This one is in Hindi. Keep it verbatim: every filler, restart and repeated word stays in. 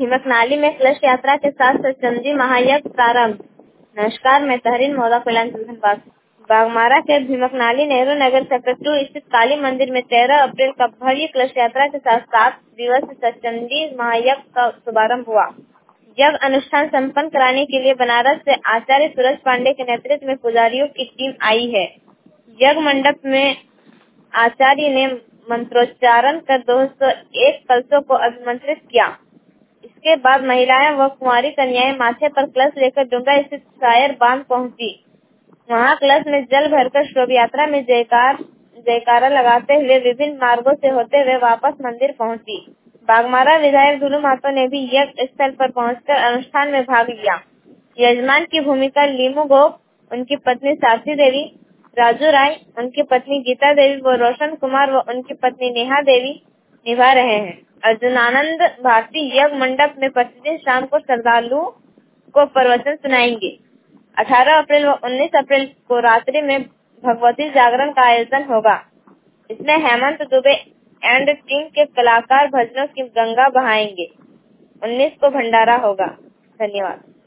भीमकनाली में कलश यात्रा के साथ सचंदी महायज्ञ प्रारंभ। नमस्कार, मैं तहरीन मौला कल्याण बाग बागमारा के भीमकनाली नेहरू नगर सेक्टर टू स्थित काली मंदिर में तेरह अप्रैल का भव्य कलश यात्रा के साथ सात दिवसीय सचंदी महायज्ञ का शुभारंभ हुआ। यज्ञ अनुष्ठान संपन्न कराने के लिए बनारस से आचार्य सूरज पांडे के नेतृत्व में पुजारियों की टीम आई है। यज्ञ मंडप में आचार्य ने मंत्रोच्चारण कर दो सौ एक कलशों को अभिमंत्रित किया। इसके बाद महिलाएं व कुंवारी कन्याएं माथे पर कलश लेकर डुंगा स्थित शायर बांध पहुंची। वहां कलश में जल भरकर शोभ यात्रा में जयकार जयकारा लगाते हुए विभिन्न मार्गों से होते हुए वापस मंदिर पहुंची। बागमारा विधायक दुलू महतो ने भी यज्ञ स्थल पर पहुंचकर अनुष्ठान में भाग लिया। यजमान की भूमिका लीमू गोप, उनकी पत्नी साक्षी देवी, राजू राय, उनकी पत्नी गीता देवी व रोशन कुमार व उनकी पत्नी नेहा देवी निभा रहे हैं। अर्जुनानंद भारती यज्ञ मंडप में प्रतिदिन शाम को श्रद्धालुओं को प्रवचन सुनाएंगे। अठारह अप्रैल व उन्नीस अप्रैल को रात्रि में भगवती जागरण का आयोजन होगा। इसमें हेमंत दुबे एंड टीम के कलाकार भजनों की गंगा बहाएंगे। उन्नीस को भंडारा होगा। धन्यवाद।